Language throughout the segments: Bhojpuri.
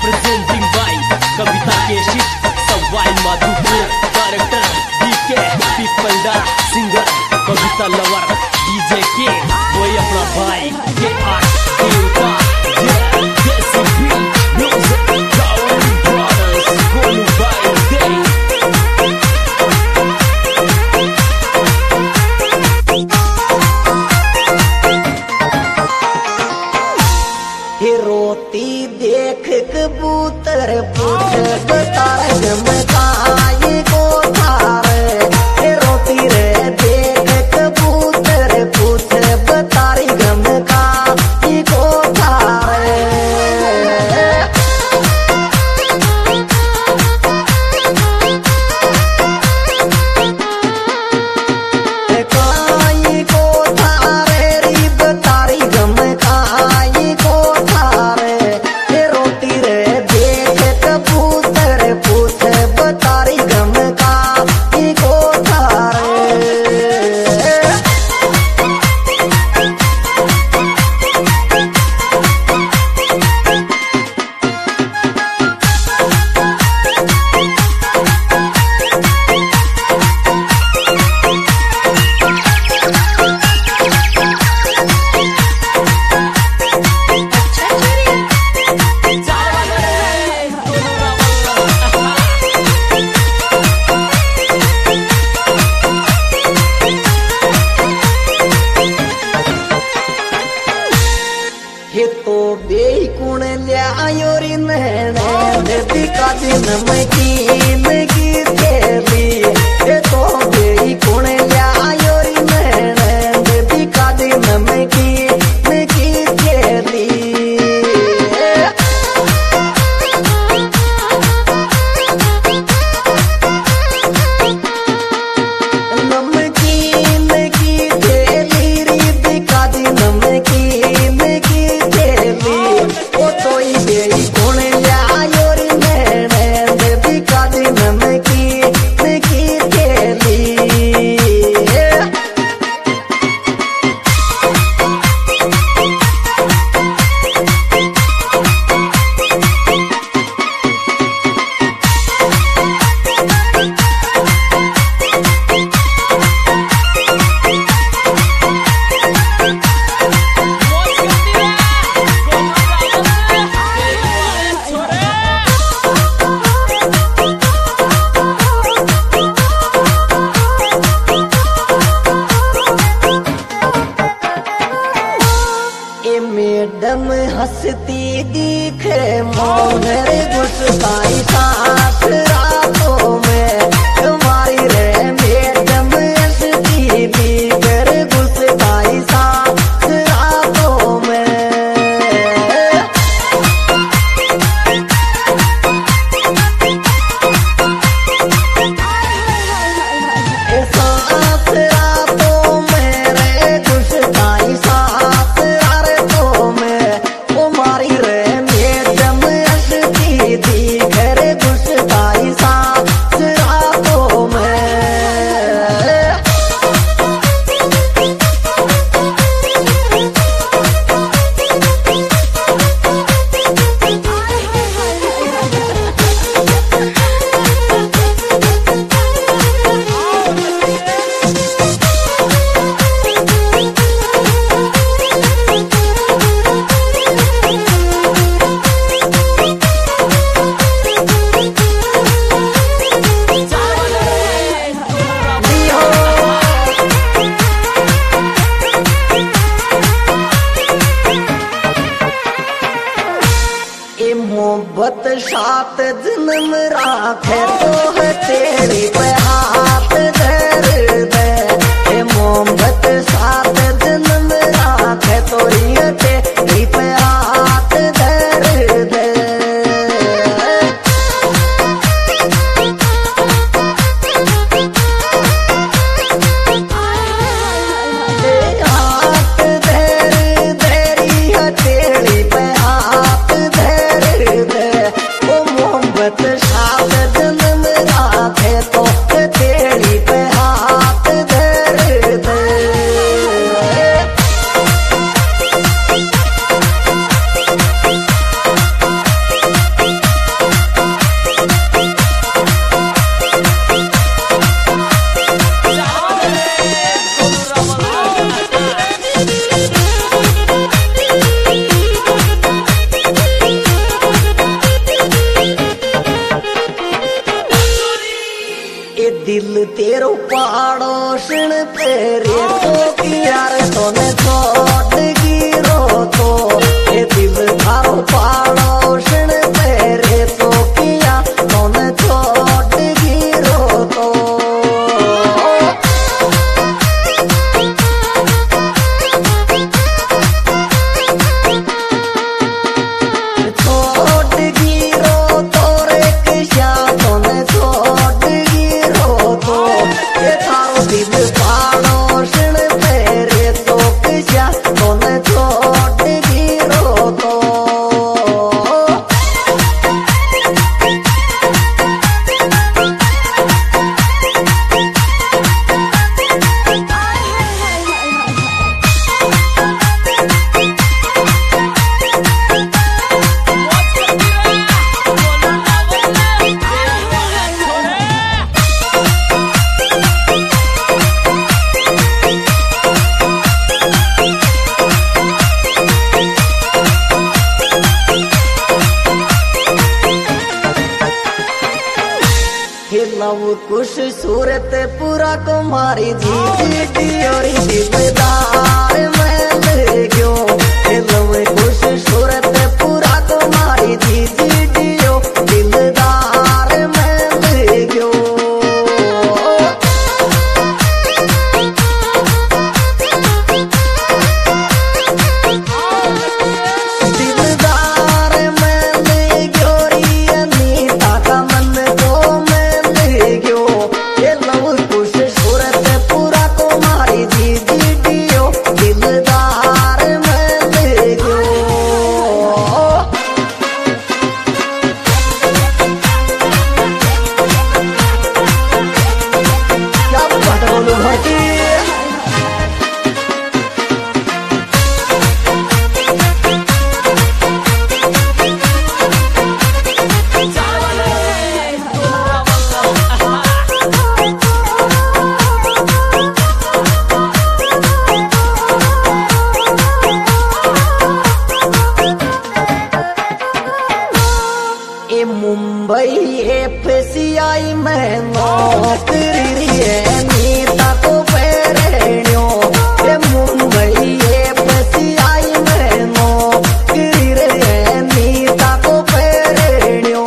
Presenting by Kavita Kesit Sawai Madhopur director DK Pipalda singer Kavita lover DJ के वही अपना भाई के आर देवता जेसीबी म्यूजिक गाउन ब्रदर्स गोलू भाई दे रोती देख कबूतर पूछ बतार में खाए को थारे रोती रे देख कबूतर पूछ बतारी गम खाए को थारे खाए को थारे री बतारी गम खाए को तो बेकुण ल्यायोरी नैने दिका दिन में की तेरी तो बेकुण ल्यायोरी नैने दिका दिन में की तेरी मैडम हंसती दिखे मौन रे गुस्साई सांस रातों में तुम्हारी रे मैडम हंसती दिखे गुस्साई सांस रातों में सांस रातों में रे गुस्साई सांस रातों में तुम्हारी रे मैडम हंसती दिखे गुस्साई सांस रातों में मोहब्बत सात जन्म राखे तो है तेरी पे हाथ धर दे मोहब्बत सात जन्म राखे तो तेरी पे हाथ धर दे हाथ धर तेरी हथेली पे हाथ धर दे ओ मोहब्बत सात जन्म राखे तो तेरी पे हाथ धर दे तेरो पाड़ोशन तेरे तो यार तोने छोड़ गिरो तो ये दिल थारो पाड़ोशन तेरे तो किया तोने छोड़ गिरो तो कुछ सूरत पूरा कुमारी जी दियोरी दिलदार मैं ले गयो कुछ सूरत पूरा कुमारी जी दियो दिलदार मैं ले गयो दिलदार मैं ले गयो री अनीता का मन को मुंबई FCI में नौकरी नीता को पेरेण्यो मुंबई FCI में नौकरी नीता को पेरेण्यो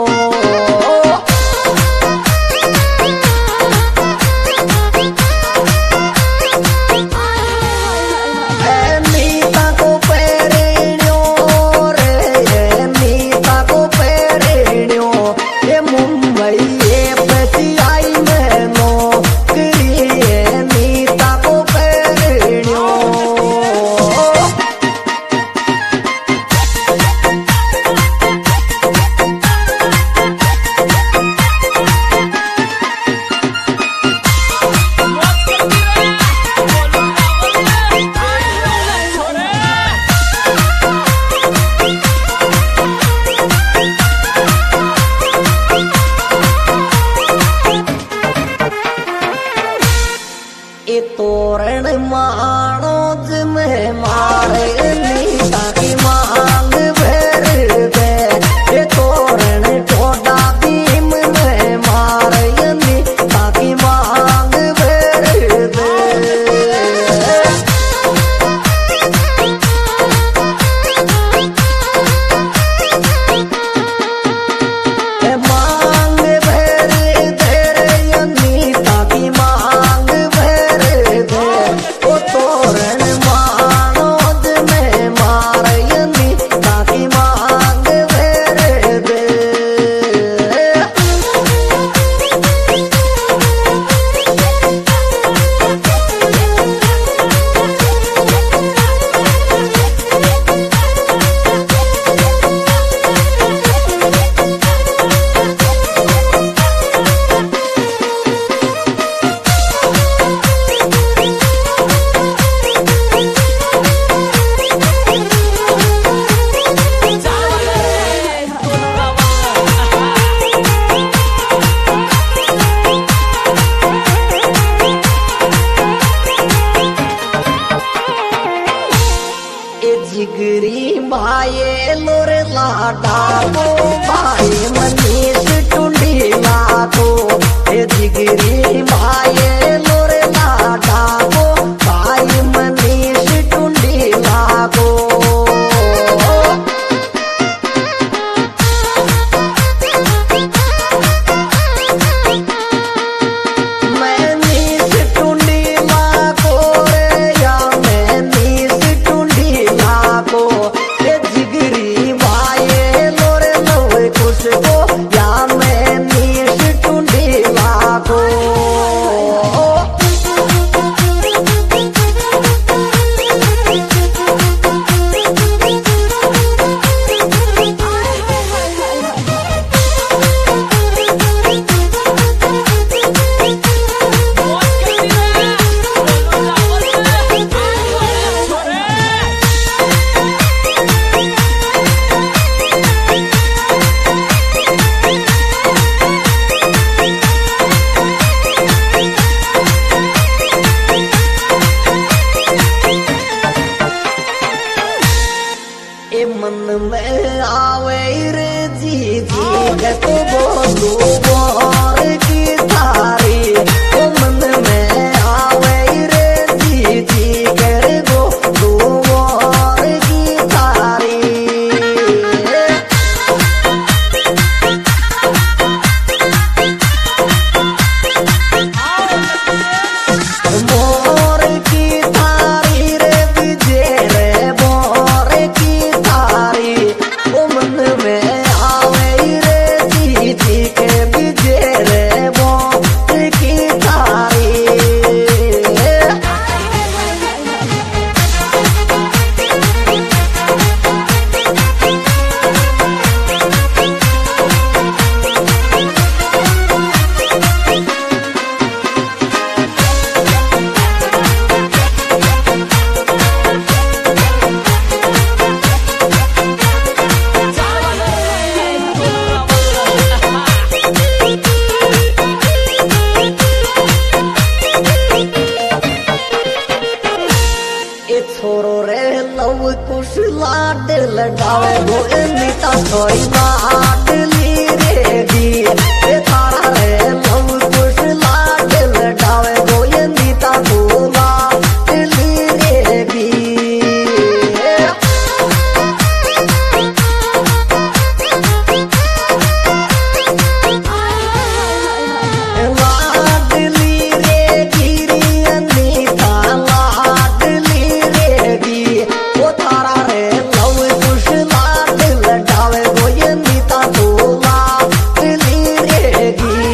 नीता को पेरेण्यो रे नीता को पेरेण्यो मुंबई FCI में नौकरी नीता को पेरेण्यो तोरण मानोज में मारे नीता की मांग भर दे तोरण टोडा भीम में मारे नीता की मांग भर दे मांग भर दे नीता की मांग तोरण मानोज में मारयनी ताकि मांग भर दे जिगरी भाई लोरे लाडा को भाई मनीष टुंडी लाको जिगरी भाई मोरे लाडा को भाई मनीष टुंडीला को मनीष टुंडीला को रे या मनीष टुंडीला को ये जिगरी भाई मोरे नवे खुश को या मनीष टुंडीला को ए मन में आवे रे जी गत बोलू मोर की थारी ओ मन में आवे रे जी कर गो तू मोर की थारी मोर की थारी रे विजय रे मोर की थारी ओ मन में आवे रे जी के विजय रे मोर की थारी ए छोरो रे लव कुश लाड लगावे गो नीता सोई लाडली रे दी ए तारा रे लव कुश लाड लगावे गो नीता को लाडली रे दी लाडली रे गिरी अनीता लाडली रे गी ओ तारा रे लव कुश लाड लगावे गो अनीता को लाडली रे गी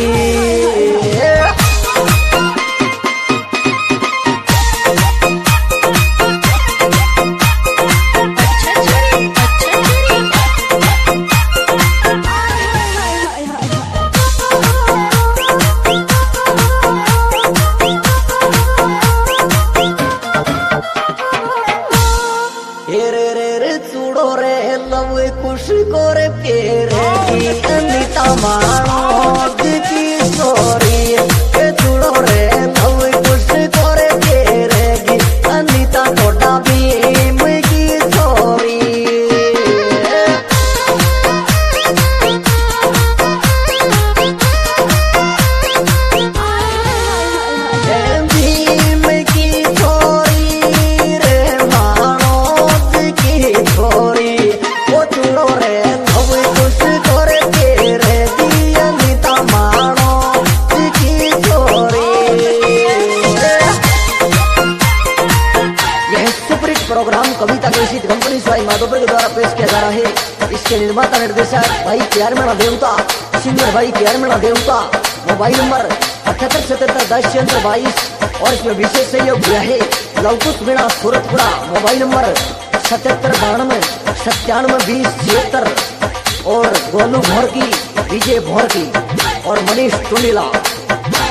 रे रे रे चूड़ो रे लव कुश गोरे पेरे की अनीता मानो की सोरी ए चूड़ो रे लव कुश गोरे पेरे की अनीता थोड़ा भीम की सोरी भीम की छोरी रे मानोद की छोरी ओ चूड़ो रे लव कुश गोरे तेरे दी अनीता मानोद की छोरी यह superhit program Kavita Kesit company Sawai Madhopur के द्वारा पेश किया जा रहा है। इसके निर्माता निर्देशक भाई प्यार मेरा देवता सिंगर भाई प्यार मेरा देवता मोबाइल नंबर 78771022 और इसमें विशेष सहयोग दिया है लवकुश मीणा सूरतपुरा मोबाइल नंबर 7792 9720 और गोलू भोर की विजय भोर की और मनीष टुंडीला।